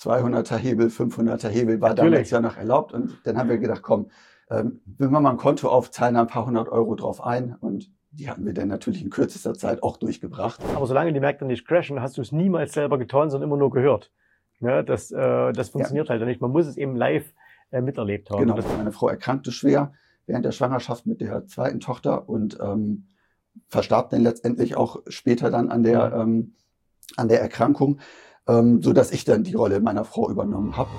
200er Hebel, 500er Hebel war damals ja noch erlaubt. Und dann haben wir gedacht, komm, will man mal ein Konto aufzahlen, ein paar hundert Euro drauf ein. Und die hatten wir dann natürlich in kürzester Zeit auch durchgebracht. Aber solange die Märkte nicht crashen, hast du es niemals selber getan, sondern immer nur gehört. Ja, das funktioniert halt nicht. Man muss es eben live miterlebt haben. Genau, meine Frau erkrankte schwer während der Schwangerschaft mit der zweiten Tochter und verstarb dann letztendlich auch später dann an der Erkrankung, so dass ich dann die Rolle meiner Frau übernommen habe.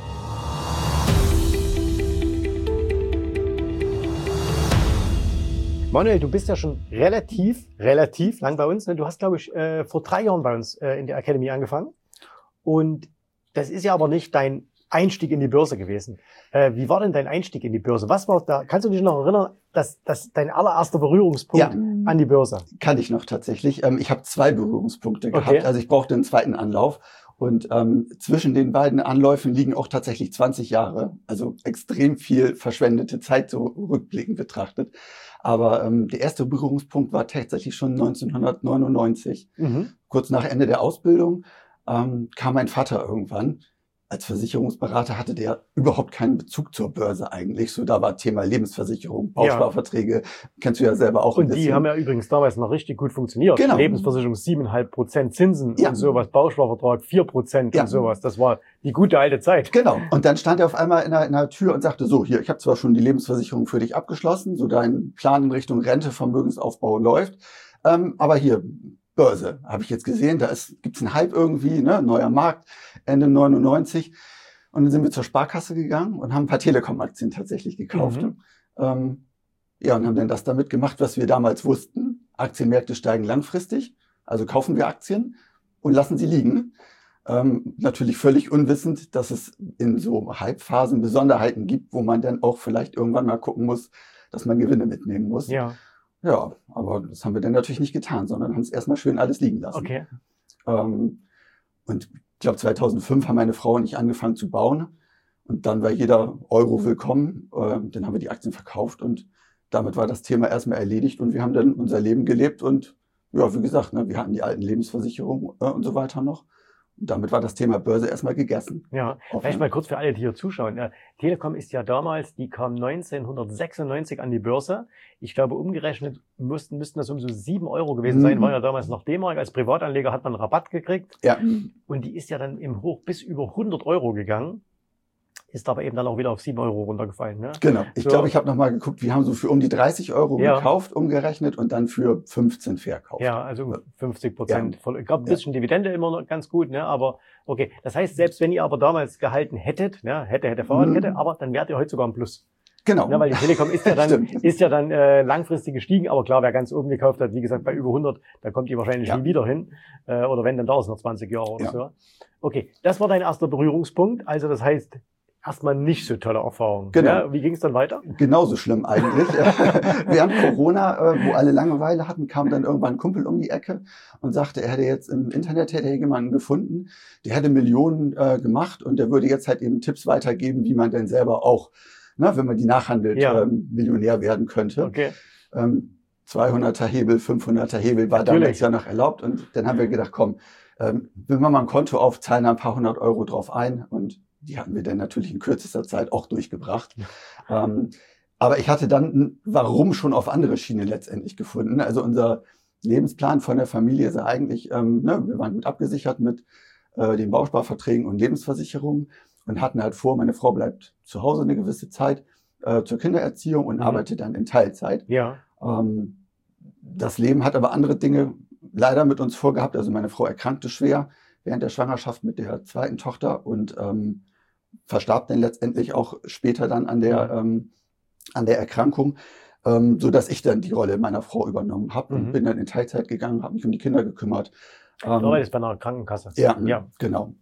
Manuel, du bist ja schon relativ lang bei uns. Du hast, glaube ich, vor 3 Jahren bei uns in der Academy angefangen. Und das ist ja aber nicht dein Einstieg in die Börse gewesen. Wie war denn dein Einstieg in die Börse? Was war da? Kannst du dich noch erinnern, dass dein allererster Berührungspunkt an die Börse? Kann ich noch tatsächlich. Ich habe 2 Berührungspunkte gehabt. Also ich brauchte einen zweiten Anlauf. Und zwischen den beiden Anläufen liegen auch tatsächlich 20 Jahre. Also extrem viel verschwendete Zeit, so rückblickend betrachtet. Aber der erste Berührungspunkt war tatsächlich schon 1999. Kurz nach Ende der Ausbildung kam mein Vater irgendwann. Als Versicherungsberater hatte der überhaupt keinen Bezug zur Börse eigentlich. So, da war Thema Lebensversicherung, Bausparverträge, kennst du ja selber auch. Und die haben ja übrigens damals noch richtig gut funktioniert. Genau. Lebensversicherung 7,5% Zinsen und sowas, Bausparvertrag 4% und sowas. Das war die gute alte Zeit. Genau. Und dann stand er auf einmal in der Tür und sagte so, hier, ich habe zwar schon die Lebensversicherung für dich abgeschlossen, so dein Plan in Richtung Rente, Vermögensaufbau läuft, aber hier, Börse, habe ich jetzt gesehen, gibt's einen Hype irgendwie, ne, neuer Markt, Ende 99. Und dann sind wir zur Sparkasse gegangen und haben ein paar Telekom-Aktien tatsächlich gekauft. Und haben dann das damit gemacht, was wir damals wussten. Aktienmärkte steigen langfristig, also kaufen wir Aktien und lassen sie liegen. Natürlich völlig unwissend, dass es in so Hype-Phasen Besonderheiten gibt, wo man dann auch vielleicht irgendwann mal gucken muss, dass man Gewinne mitnehmen muss. Ja, aber das haben wir dann natürlich nicht getan, sondern haben es erstmal schön alles liegen lassen. Okay. Und ich glaube, 2005 haben meine Frau und ich angefangen zu bauen. Und dann war jeder Euro willkommen. Dann haben wir die Aktien verkauft und damit war das Thema erstmal erledigt. Und wir haben dann unser Leben gelebt. Und ja, wie gesagt, ne, wir hatten die alten Lebensversicherungen und so weiter noch. Und damit war das Thema Börse erstmal gegessen. Ja, vielleicht mal kurz für alle, die hier zuschauen. Telekom ist ja damals, die kam 1996 an die Börse. Ich glaube, umgerechnet müssten das um so 7 Euro gewesen sein. War ja damals noch D-Mark. Als Privatanleger hat man einen Rabatt gekriegt. Ja. Und die ist ja dann im Hoch bis über 100 Euro gegangen. Ist aber eben dann auch wieder auf 7 Euro runtergefallen. Ne? Genau. Ich glaube, ich habe nochmal geguckt, wir haben so für um die 30 Euro gekauft, umgerechnet und dann für 15 verkauft. Ja, also 50%. Ich glaube, ein bisschen Dividende immer noch ganz gut, ne? Aber okay. Das heißt, selbst wenn ihr aber damals gehalten hättet, ne, hätte Fahrradkette, aber dann wärt ihr heute sogar im Plus. Genau. Ja, weil die Telekom ist ja dann langfristig gestiegen, aber klar, wer ganz oben gekauft hat, wie gesagt, bei über 100, da kommt die wahrscheinlich nie wieder hin. Oder wenn, dann dauert es noch 20 Jahre oder so. Okay, das war dein erster Berührungspunkt. Also das heißt, erstmal nicht so tolle Erfahrung. Genau. Ja, wie ging es dann weiter? Genauso schlimm eigentlich. Während Corona, wo alle Langeweile hatten, kam dann irgendwann ein Kumpel um die Ecke und sagte, er hätte jetzt im Internet jemanden gefunden, der hätte Millionen gemacht und der würde jetzt halt eben Tipps weitergeben, wie man denn selber auch, ne, wenn man die nachhandelt, Millionär werden könnte. Okay. 200er Hebel, 500er Hebel war damals ja noch erlaubt und dann haben wir gedacht, komm, will man mal ein Konto aufzahlen, ein paar hundert Euro drauf ein und die hatten wir dann natürlich in kürzester Zeit auch durchgebracht. Aber ich hatte dann Warum schon auf andere Schiene letztendlich gefunden. Also unser Lebensplan von der Familie ist eigentlich, wir waren gut abgesichert mit den Bausparverträgen und Lebensversicherungen und hatten halt vor, meine Frau bleibt zu Hause eine gewisse Zeit zur Kindererziehung und arbeitet dann in Teilzeit. Ja. Das Leben hat aber andere Dinge leider mit uns vorgehabt. Also meine Frau erkrankte schwer während der Schwangerschaft mit der zweiten Tochter und verstarb dann letztendlich auch später dann an der Erkrankung, so dass ich dann die Rolle meiner Frau übernommen habe und bin dann in Teilzeit gegangen, habe mich um die Kinder gekümmert. Du arbeitest bei einer Krankenkasse. Ja, genau.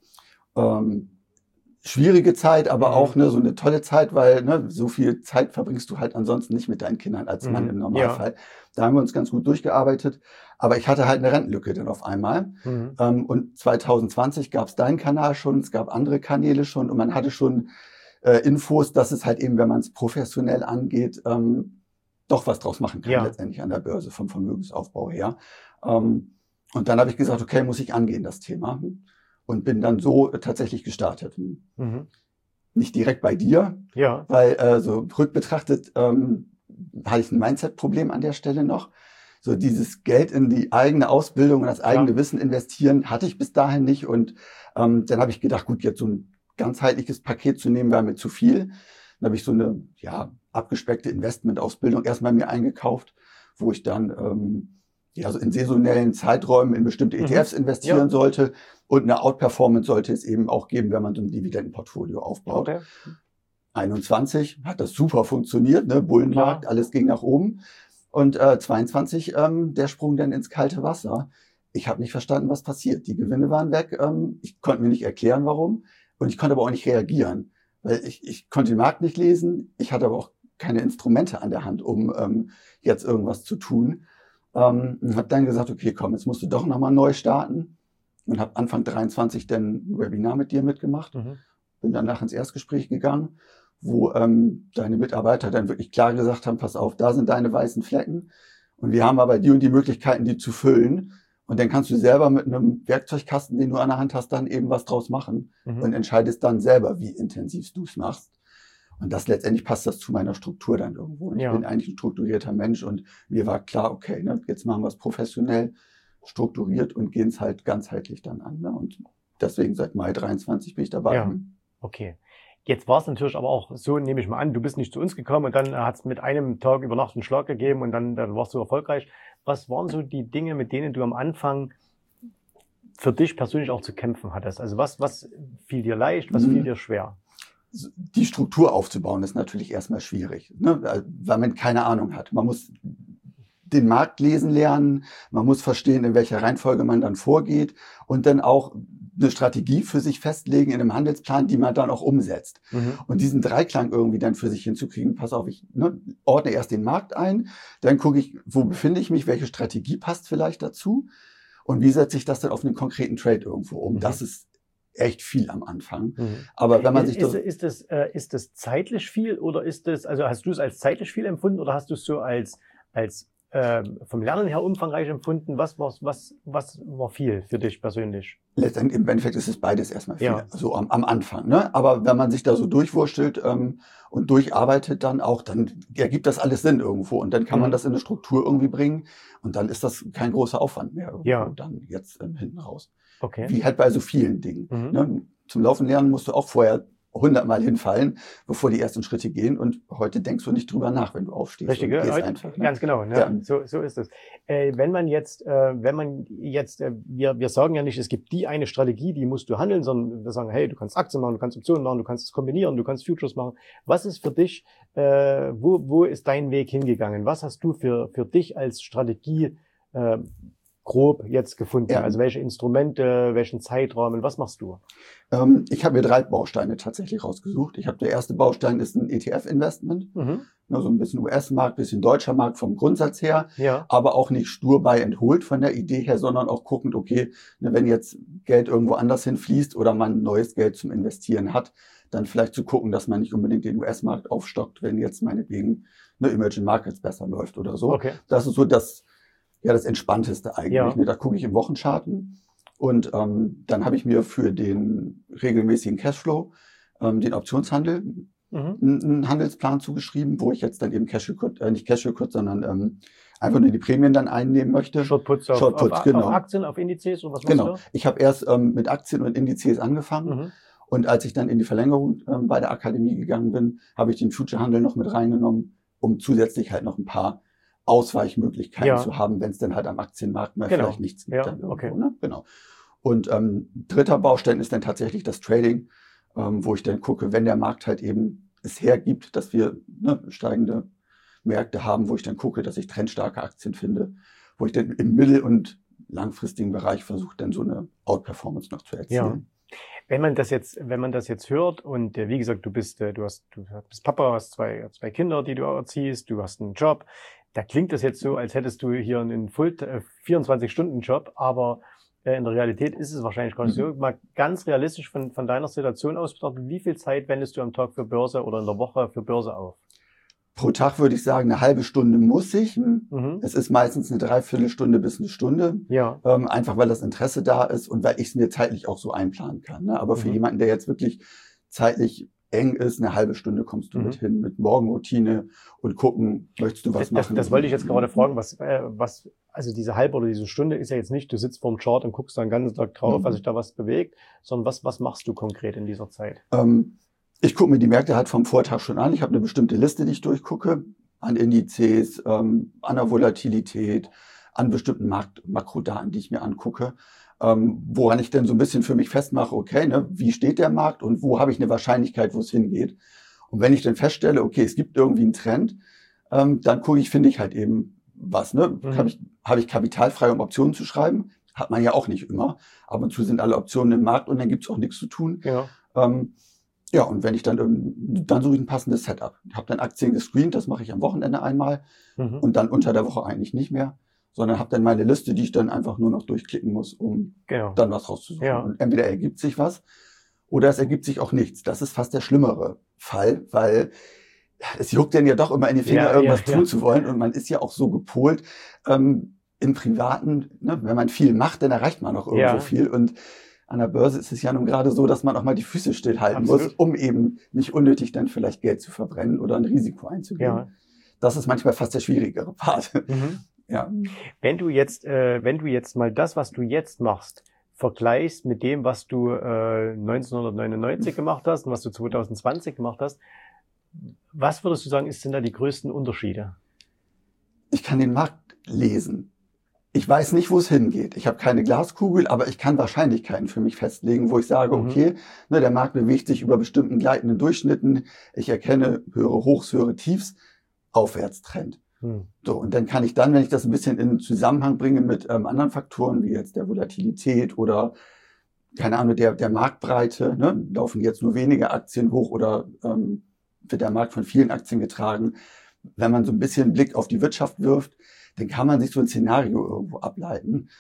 Schwierige Zeit, aber auch so eine tolle Zeit, weil so viel Zeit verbringst du halt ansonsten nicht mit deinen Kindern als Mann im Normalfall. Da haben wir uns ganz gut durchgearbeitet, aber ich hatte halt eine Rentenlücke dann auf einmal. Und 2020 gab es deinen Kanal schon, es gab andere Kanäle schon und man hatte schon Infos, dass es halt eben, wenn man es professionell angeht, doch was draus machen kann letztendlich an der Börse vom Vermögensaufbau her. Und dann habe ich gesagt, okay, muss ich angehen, das Thema. und bin dann so tatsächlich gestartet. Mhm. Nicht direkt bei dir, Ja. weil so rückbetrachtet hatte ich ein Mindset-Problem an der Stelle noch. So dieses Geld in die eigene Ausbildung und das eigene Wissen investieren hatte ich bis dahin nicht. Und dann habe ich gedacht, gut, jetzt so ein ganzheitliches Paket zu nehmen, wäre mir zu viel. Dann habe ich so eine abgespeckte Investmentausbildung erstmal mir eingekauft, wo ich dann so in saisonellen Zeiträumen in bestimmte ETFs investieren sollte. Und eine Outperformance sollte es eben auch geben, wenn man so ein Dividendenportfolio aufbaut. Okay. 21 hat das super funktioniert, ne? Bullenmarkt, alles ging nach oben. Und 22 der Sprung dann ins kalte Wasser. Ich habe nicht verstanden, was passiert. Die Gewinne waren weg. Ich konnte mir nicht erklären, warum. Und ich konnte aber auch nicht reagieren, weil ich konnte den Markt nicht lesen. Ich hatte aber auch keine Instrumente an der Hand, um jetzt irgendwas zu tun. Und habe dann gesagt, okay, komm, jetzt musst du doch nochmal neu starten. Und habe Anfang 23 dann ein Webinar mit dir mitgemacht. Bin danach ins Erstgespräch gegangen, wo deine Mitarbeiter dann wirklich klar gesagt haben, pass auf, da sind deine weißen Flecken und wir haben aber die und die Möglichkeiten, die zu füllen. Und dann kannst du selber mit einem Werkzeugkasten, den du an der Hand hast, dann eben was draus machen und entscheidest dann selber, wie intensiv du es machst. Und das letztendlich passt das zu meiner Struktur dann irgendwo. Und ich bin eigentlich ein strukturierter Mensch und mir war klar, okay, ne, jetzt machen wir es professionell, strukturiert und gehen es halt ganzheitlich dann an. Ne? Und deswegen seit Mai 23 bin ich dabei. Ja, okay. Jetzt war es natürlich aber auch so, nehme ich mal an, du bist nicht zu uns gekommen und dann hat es mit einem Tag über Nacht einen Schlag gegeben und dann warst du erfolgreich. Was waren so die Dinge, mit denen du am Anfang für dich persönlich auch zu kämpfen hattest? Also was fiel dir leicht, was fiel dir schwer? Die Struktur aufzubauen ist natürlich erstmal schwierig, ne? Weil man keine Ahnung hat. Man muss den Markt lesen lernen, man muss verstehen, in welcher Reihenfolge man dann vorgeht und dann auch eine Strategie für sich festlegen in einem Handelsplan, die man dann auch umsetzt. Und diesen Dreiklang irgendwie dann für sich hinzukriegen, pass auf, ich ordne erst den Markt ein, dann gucke ich, wo befinde ich mich, welche Strategie passt vielleicht dazu und wie setze ich das dann auf einen konkreten Trade irgendwo um. Das ist echt viel am Anfang. Aber wenn man sich ist das zeitlich viel oder ist das, also hast du es als zeitlich viel empfunden oder hast du es so als vom Lernen her umfangreich empfunden? Was war viel für dich persönlich? Letztendlich im Endeffekt ist es beides erstmal viel, so am Anfang. Ne? Aber wenn man sich da so durchwurschtelt und durcharbeitet dann auch, dann ergibt das alles Sinn irgendwo und dann kann man das in eine Struktur irgendwie bringen und dann ist das kein großer Aufwand mehr irgendwo dann jetzt hinten raus. Okay. Wie halt bei so vielen Dingen. Ne? Zum Laufen lernen musst du auch vorher 100-mal hinfallen, bevor die ersten Schritte gehen. Und heute denkst du nicht drüber nach, wenn du aufstehst. Richtig, und gehst einfach, ne? Ganz genau. Ne? Ja. So ist es. Wenn man jetzt, wir sagen ja nicht, es gibt die eine Strategie, die musst du handeln, sondern wir sagen, hey, du kannst Aktien machen, du kannst Optionen machen, du kannst es kombinieren, du kannst Futures machen. Was ist für dich, wo ist dein Weg hingegangen? Was hast du für dich als Strategie grob jetzt gefunden? Also welche Instrumente, welchen Zeitrahmen, was machst du? Ich habe mir 3 Bausteine tatsächlich rausgesucht. Der erste Baustein ist ein ETF-Investment. So ein bisschen US-Markt, bisschen deutscher Markt vom Grundsatz her, aber auch nicht stur buy and hold von der Idee her, sondern auch guckend, okay, wenn jetzt Geld irgendwo anders hinfließt oder man neues Geld zum Investieren hat, dann vielleicht zu gucken, dass man nicht unbedingt den US-Markt aufstockt, wenn jetzt meinetwegen Emerging Markets besser läuft oder so. Okay. Das ist so das Entspannteste eigentlich. Da gucke ich im Wochencharten und dann habe ich mir für den regelmäßigen Cashflow den Optionshandel einen Handelsplan zugeschrieben, wo ich jetzt dann eben nicht Cashflow, sondern einfach nur die Prämien dann einnehmen möchte. Shortputs auf Aktien, auf Indizes oder was machst du? Ich habe erst mit Aktien und Indizes angefangen und als ich dann in die Verlängerung bei der Akademie gegangen bin, habe ich den Future-Handel noch mit reingenommen, um zusätzlich halt noch ein paar Ausweichmöglichkeiten zu haben, wenn es dann halt am Aktienmarkt mal vielleicht nichts gibt. Dann irgendwo, ne? Genau. Und dritter Baustein ist dann tatsächlich das Trading, wo ich dann gucke, wenn der Markt halt eben es hergibt, dass wir steigende Märkte haben, wo ich dann gucke, dass ich trendstarke Aktien finde, wo ich dann im mittel- und langfristigen Bereich versuche, dann so eine Outperformance noch zu erzielen. Ja. Wenn man das jetzt hört und wie gesagt, du bist Papa, hast zwei Kinder, die du erziehst, du hast einen Job, da klingt das jetzt so, als hättest du hier einen 24-Stunden-Job, aber in der Realität ist es wahrscheinlich gar nicht so. Mal ganz realistisch von deiner Situation aus betrachtet, wie viel Zeit wendest du am Tag für Börse oder in der Woche für Börse auf? Pro Tag würde ich sagen, eine halbe Stunde muss ich. Mhm. Es ist meistens eine Dreiviertelstunde bis eine Stunde. Ja. Einfach weil das Interesse da ist und weil ich es mir zeitlich auch so einplanen kann. Ne? Aber für jemanden, der jetzt wirklich zeitlich eng ist, eine halbe Stunde kommst du mit hin, mit Morgenroutine und gucken, möchtest du was machen? Das wollte ich jetzt gerade fragen, also diese halbe oder diese Stunde ist ja jetzt nicht, du sitzt vorm Chart und guckst da den ganzen Tag drauf, was sich da was bewegt, sondern was machst du konkret in dieser Zeit? Ich gucke mir die Märkte halt vom Vortag schon an. Ich habe eine bestimmte Liste, die ich durchgucke, an Indizes, an der Volatilität, an bestimmten Makrodaten, die ich mir angucke, woran ich dann so ein bisschen für mich festmache, okay, ne, wie steht der Markt und wo habe ich eine Wahrscheinlichkeit, wo es hingeht. Und wenn ich dann feststelle, okay, es gibt irgendwie einen Trend, dann gucke ich, finde ich halt eben was. Ne? Habe ich kapitalfrei, um Optionen zu schreiben? Hat man ja auch nicht immer. Ab und zu sind alle Optionen im Markt und dann gibt es auch nichts zu tun. Ja. Ja, und wenn ich dann suche ich ein passendes Setup. Ich habe dann Aktien gescreent, das mache ich am Wochenende einmal und dann unter der Woche eigentlich nicht mehr, sondern habe dann meine Liste, die ich dann einfach nur noch durchklicken muss, um dann was rauszusuchen. Ja. Und entweder ergibt sich was oder es ergibt sich auch nichts. Das ist fast der schlimmere Fall, weil es juckt dann ja doch immer in die Finger, irgendwas tun zu wollen und man ist ja auch so gepolt. Im Privaten, ne, wenn man viel macht, dann erreicht man auch irgendwo viel und an der Börse ist es ja nun gerade so, dass man auch mal die Füße stillhalten muss, um eben nicht unnötig dann vielleicht Geld zu verbrennen oder ein Risiko einzugehen. Ja. Das ist manchmal fast der schwierigere Part. Ja. Wenn du jetzt mal das, was du jetzt machst, vergleichst mit dem, was du 1999 gemacht hast und was du 2020 gemacht hast, was würdest du sagen, sind da die größten Unterschiede? Ich kann den Markt lesen. Ich weiß nicht, wo es hingeht. Ich habe keine Glaskugel, aber ich kann Wahrscheinlichkeiten für mich festlegen, wo ich sage, okay, ne, der Markt bewegt sich über bestimmten gleitenden Durchschnitten. Ich erkenne höhere Hochs, höhere Tiefs, Aufwärtstrend. So, und dann kann ich dann, wenn ich das ein bisschen in Zusammenhang bringe mit anderen Faktoren, wie jetzt der Volatilität oder, keine Ahnung, der Marktbreite, ne, laufen jetzt nur wenige Aktien hoch oder wird der Markt von vielen Aktien getragen. Wenn man so ein bisschen einen Blick auf die Wirtschaft wirft, dann kann man sich so ein Szenario irgendwo ableiten.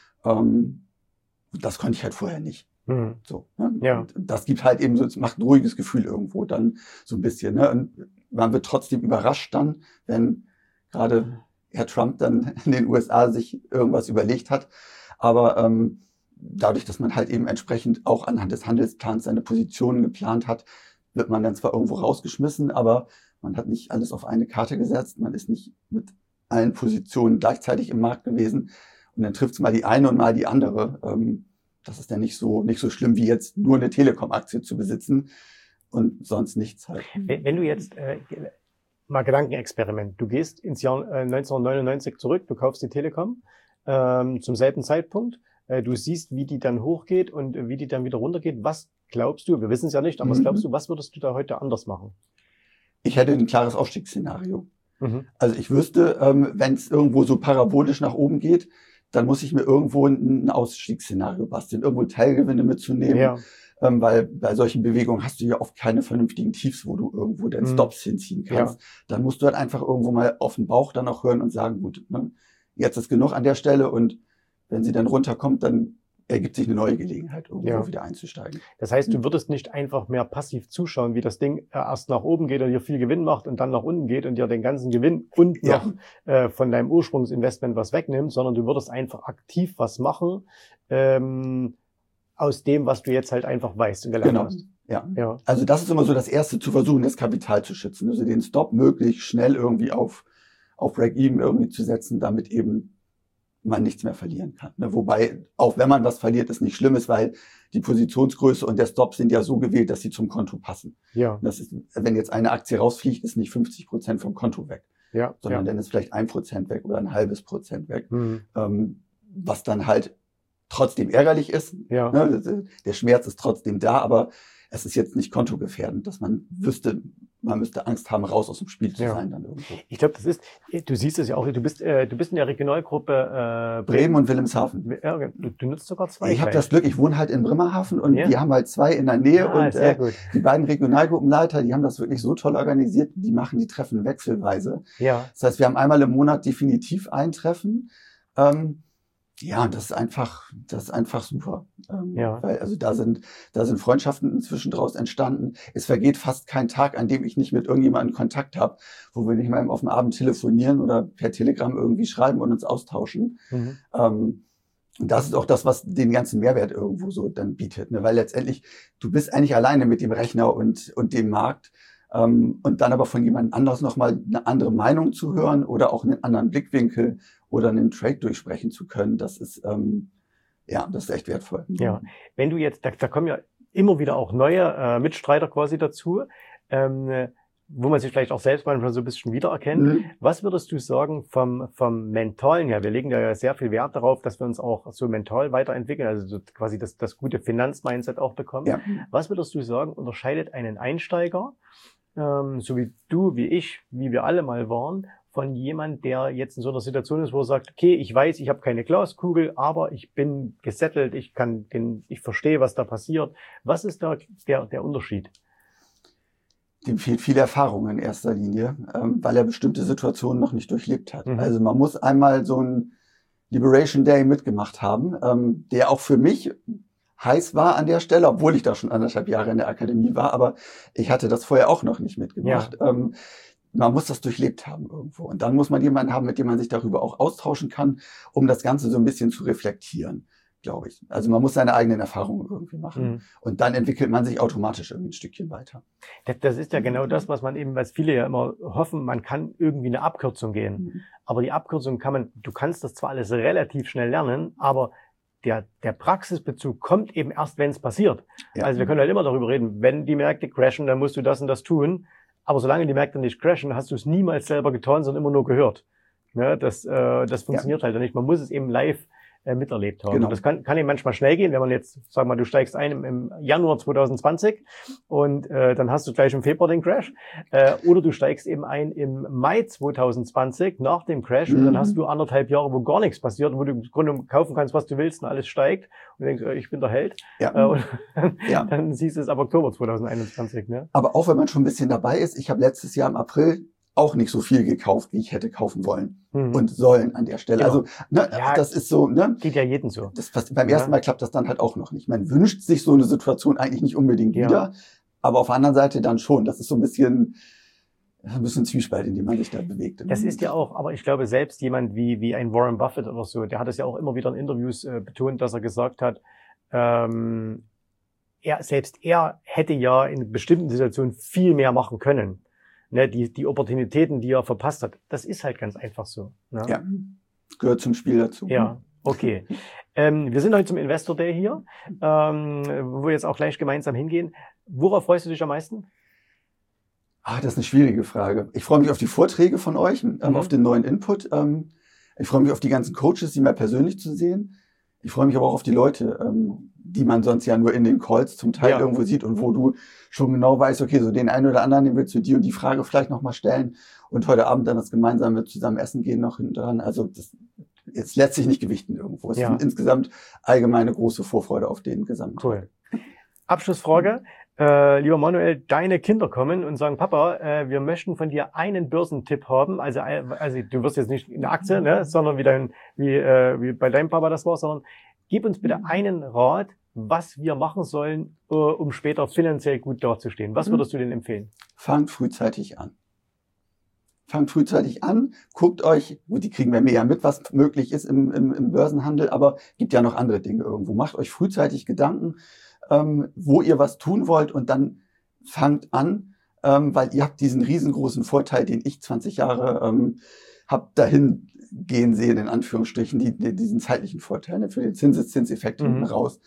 Das konnte ich halt vorher nicht. So, ne? Ja. Und das gibt halt eben so, es macht ein ruhiges Gefühl irgendwo dann so ein bisschen. Ne? Und man wird trotzdem überrascht dann, wenn gerade Herr Trump dann in den USA sich irgendwas überlegt hat. Aber dadurch, dass man halt eben entsprechend auch anhand des Handelsplans seine Positionen geplant hat, wird man dann zwar irgendwo rausgeschmissen, aber man hat nicht alles auf eine Karte gesetzt. Man ist nicht mit allen Positionen gleichzeitig im Markt gewesen. Und dann trifft es mal die eine und mal die andere. Das ist dann nicht so schlimm, wie jetzt nur eine Telekom-Aktie zu besitzen und sonst nichts halt. Wenn du jetzt mal Gedankenexperiment, du gehst ins Jahr 1999 zurück, du kaufst die Telekom zum selben Zeitpunkt, du siehst, wie die dann hochgeht und wie die dann wieder runtergeht. Was glaubst du, wir wissen es ja nicht, aber was glaubst du, was würdest du da heute anders machen? Ich hätte ein klares Ausstiegsszenario. Also ich wüsste, wenn es irgendwo so parabolisch nach oben geht, dann muss ich mir irgendwo ein Ausstiegsszenario basteln, irgendwo Teilgewinne mitzunehmen. Ja. Weil bei solchen Bewegungen hast du ja oft keine vernünftigen Tiefs, wo du irgendwo den Stops hinziehen kannst. Ja. Dann musst du halt einfach irgendwo mal auf den Bauch dann auch hören und sagen, gut, ne, jetzt ist genug an der Stelle und wenn sie dann runterkommt, dann ergibt sich eine neue Gelegenheit, irgendwo wieder einzusteigen. Das heißt, du würdest nicht einfach mehr passiv zuschauen, wie das Ding erst nach oben geht und dir viel Gewinn macht und dann nach unten geht und dir den ganzen Gewinn und noch von deinem Ursprungsinvestment was wegnimmt, sondern du würdest einfach aktiv was machen aus dem, was du jetzt halt einfach weißt und gelernt hast. Ja. Also das ist immer so das Erste, zu versuchen, das Kapital zu schützen. Also den Stop möglichst schnell irgendwie auf Break-Even irgendwie zu setzen, damit eben man nichts mehr verlieren kann. Wobei, auch wenn man was verliert, es nicht schlimm ist, weil die Positionsgröße und der Stop sind ja so gewählt, dass sie zum Konto passen. Ja. Das ist, wenn jetzt eine Aktie rausfliegt, ist nicht 50% vom Konto weg, sondern dann ist vielleicht 1% weg oder ein halbes Prozent weg, was dann halt trotzdem ärgerlich ist. Ja. Der Schmerz ist trotzdem da, aber es ist jetzt nicht kontogefährdend, dass man wüsste, man müsste Angst haben, raus aus dem Spiel zu sein dann irgendwo. Ich glaube, du siehst es ja auch, du bist in der Regionalgruppe Bremen und Wilhelmshaven. Ja, du nutzt sogar zwei. Ich habe das Glück, ich wohne halt in Bremerhaven und die haben halt zwei in der Nähe und die beiden Regionalgruppenleiter, die haben das wirklich so toll organisiert, die Treffen wechselweise. Ja. Das heißt, wir haben einmal im Monat definitiv ein Treffen. Ja, das ist einfach super. Ja. Weil, also da sind Freundschaften inzwischen draus entstanden. Es vergeht fast kein Tag, an dem ich nicht mit irgendjemandem Kontakt habe, wo wir nicht mal auf dem Abend telefonieren oder per Telegram irgendwie schreiben und uns austauschen. Mhm. Und das ist auch das, was den ganzen Mehrwert irgendwo so dann bietet, ne? Weil letztendlich, du bist eigentlich alleine mit dem Rechner und dem Markt. Und dann aber von jemand anderes nochmal eine andere Meinung zu hören oder auch einen anderen Blickwinkel oder einen Trade durchsprechen zu können, das ist echt wertvoll. Ja, wenn du jetzt, da kommen ja immer wieder auch neue Mitstreiter quasi dazu, wo man sich vielleicht auch selbst manchmal so ein bisschen wiedererkennt. Mhm. Was würdest du sagen vom Mentalen her? Wir legen ja sehr viel Wert darauf, dass wir uns auch so mental weiterentwickeln, also so quasi das gute Finanzmindset auch bekommen. Ja. Was würdest du sagen, unterscheidet einen Einsteiger, so wie du, wie ich, wie wir alle mal waren, von jemand, der jetzt in so einer Situation ist, wo er sagt, okay, ich weiß, ich habe keine Glaskugel, aber ich bin gesettelt, ich verstehe, was da passiert. Was ist da der Unterschied? Dem fehlt viel Erfahrung in erster Linie, weil er bestimmte Situationen noch nicht durchlebt hat. Mhm. Also man muss einmal so einen Liberation Day mitgemacht haben, der auch für mich heiß war an der Stelle, obwohl ich da schon 1,5 Jahre in der Akademie war, aber ich hatte das vorher auch noch nicht mitgemacht. Ja. Man muss das durchlebt haben irgendwo. Und dann muss man jemanden haben, mit dem man sich darüber auch austauschen kann, um das Ganze so ein bisschen zu reflektieren, glaube ich. Also man muss seine eigenen Erfahrungen irgendwie machen. Mhm. Und dann entwickelt man sich automatisch irgendwie ein Stückchen weiter. Das ist ja genau das, was viele ja immer hoffen, man kann irgendwie eine Abkürzung gehen. Mhm. Aber die Abkürzung du kannst das zwar alles relativ schnell lernen, aber der Praxisbezug kommt eben erst, wenn es passiert. Ja. Also wir können halt immer darüber reden, wenn die Märkte crashen, dann musst du das und das tun. Aber solange die Märkte nicht crashen, hast du es niemals selber getan, sondern immer nur gehört. Ne? Das funktioniert halt nicht. Man muss es eben live miterlebt haben. Genau. Das kann eben manchmal schnell gehen, wenn man jetzt, sag mal, du steigst ein im Januar 2020 und dann hast du gleich im Februar den Crash. Oder du steigst eben ein im Mai 2020 nach dem Crash und dann hast du 1,5 Jahre, wo gar nichts passiert, wo du im Grunde kaufen kannst, was du willst und alles steigt und du denkst, ich bin der Held. Ja. Und dann siehst du es ab Oktober 2021. Ne? Aber auch wenn man schon ein bisschen dabei ist, ich habe letztes Jahr im April auch nicht so viel gekauft, wie ich hätte kaufen wollen und sollen an der Stelle. Genau. Also das ist so. Ne? Geht ja jedem so. Beim ersten Mal klappt das dann halt auch noch nicht. Man wünscht sich so eine Situation eigentlich nicht unbedingt wieder, aber auf der anderen Seite dann schon. Das ist so ein bisschen Zwiespalt, in dem man sich da bewegt. Das ist ja auch, aber ich glaube, selbst jemand wie ein Warren Buffett oder so, der hat es ja auch immer wieder in Interviews betont, dass er gesagt hat, er hätte ja in bestimmten Situationen viel mehr machen können. Ne, die Opportunitäten, die er verpasst hat, das ist halt ganz einfach so. Ne? Ja, gehört zum Spiel dazu. Ja, okay. Wir sind heute zum Investor Day hier, wo wir jetzt auch gleich gemeinsam hingehen. Worauf freust du dich am meisten? Das ist eine schwierige Frage. Ich freue mich auf die Vorträge von euch, auf den neuen Input. Ich freue mich auf die ganzen Coaches, die mal persönlich zu sehen. Ich freue mich aber auch auf die Leute, die man sonst ja nur in den Calls zum Teil irgendwo sieht und wo du schon genau weißt, okay, so den einen oder anderen, den willst du die und die Frage vielleicht nochmal stellen und heute Abend dann das gemeinsame zusammen essen gehen noch hinten dran. Also das jetzt lässt sich nicht gewichten irgendwo. Es ist insgesamt allgemeine große Vorfreude auf den gesamten. Cool. Abschlussfrage. Lieber Manuel, deine Kinder kommen und sagen, Papa, wir möchten von dir einen Börsentipp haben. Also du wirst jetzt nicht eine Aktie, ne, sondern wie bei deinem Papa das war, sondern gib uns bitte einen Rat, was wir machen sollen, um später finanziell gut dazustehen. Was würdest du denn empfehlen? Fangt frühzeitig an. Guckt euch, gut, die kriegen bei mir ja mit, was möglich ist im Börsenhandel, aber gibt ja noch andere Dinge irgendwo. Macht euch frühzeitig Gedanken, wo ihr was tun wollt und dann fangt an, weil ihr habt diesen riesengroßen Vorteil, den ich 20 Jahre hab dahin gehen sehen, in Anführungsstrichen, diesen zeitlichen Vorteil, ne, für den Zinseszinseffekt hinten raus.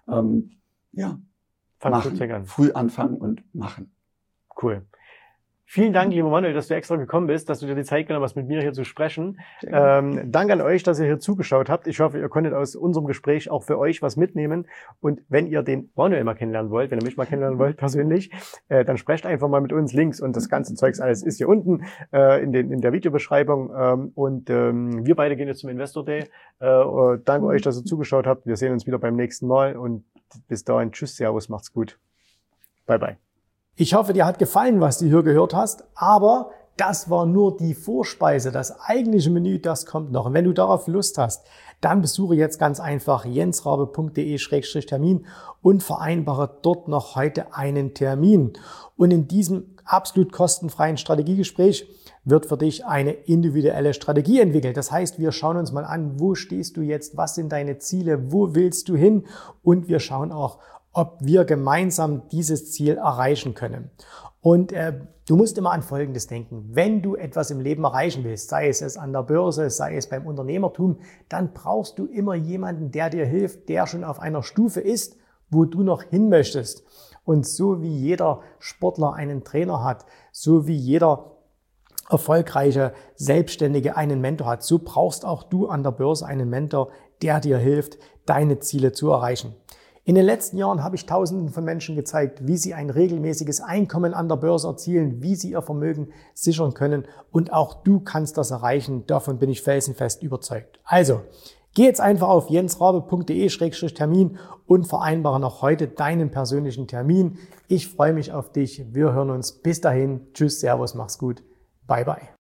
Früh anfangen und machen. Cool. Vielen Dank, lieber Manuel, dass du extra gekommen bist, dass du dir die Zeit genommen hast, mit mir hier zu sprechen. Danke an euch, dass ihr hier zugeschaut habt. Ich hoffe, ihr konntet aus unserem Gespräch auch für euch was mitnehmen. Und wenn ihr den Manuel mal kennenlernen wollt, wenn ihr mich mal kennenlernen wollt persönlich, dann sprecht einfach mal mit uns links. Und das ganze Zeugs alles ist hier unten in der Videobeschreibung. Wir beide gehen jetzt zum Investor Day. Danke euch, dass ihr zugeschaut habt. Wir sehen uns wieder beim nächsten Mal. Und bis dahin, tschüss, servus, macht's gut. Bye, bye. Ich hoffe, dir hat gefallen, was du hier gehört hast, aber das war nur die Vorspeise. Das eigentliche Menü, das kommt noch. Und wenn du darauf Lust hast, dann besuche jetzt ganz einfach jensrabe.de/termin und vereinbare dort noch heute einen Termin. Und in diesem absolut kostenfreien Strategiegespräch wird für dich eine individuelle Strategie entwickelt. Das heißt, wir schauen uns mal an, wo stehst du jetzt, was sind deine Ziele, wo willst du hin, und wir schauen auch, ob wir gemeinsam dieses Ziel erreichen können. Und du musst immer an Folgendes denken: Wenn du etwas im Leben erreichen willst, sei es an der Börse, sei es beim Unternehmertum, dann brauchst du immer jemanden, der dir hilft, der schon auf einer Stufe ist, wo du noch hin möchtest. Und so wie jeder Sportler einen Trainer hat, so wie jeder erfolgreiche Selbstständige einen Mentor hat, so brauchst auch du an der Börse einen Mentor, der dir hilft, deine Ziele zu erreichen. In den letzten Jahren habe ich Tausenden von Menschen gezeigt, wie sie ein regelmäßiges Einkommen an der Börse erzielen, wie sie ihr Vermögen sichern können, und auch du kannst das erreichen. Davon bin ich felsenfest überzeugt. Also, geh jetzt einfach auf jensrabe.de/termin und vereinbare noch heute deinen persönlichen Termin. Ich freue mich auf dich. Wir hören uns. Bis dahin. Tschüss, Servus, mach's gut. Bye, bye.